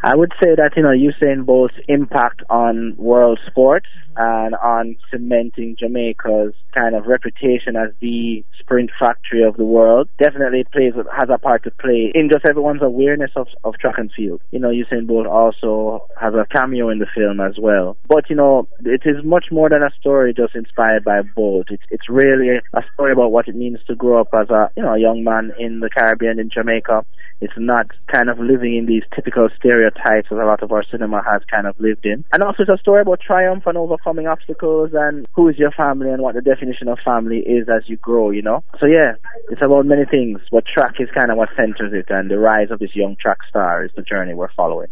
I would say that, Usain Bolt's impact on world sports and on cementing Jamaica's kind of reputation as the sprint factory of the world definitely has a part to play in just everyone's awareness of track and field. Usain Bolt also has a cameo in the film as well. But, it is much more than a story just inspired by Bolt. It's really a story about what it means to grow up as a young man in the Caribbean, in Jamaica. It's not kind of living in these typical stereotypes that a lot of our cinema has kind of lived in. And also it's a story about triumph and overcoming obstacles and who is your family and what the definition of family is as you grow, So yeah, it's about many things, but track is kind of what centers it, and the rise of this young track star is the journey we're following.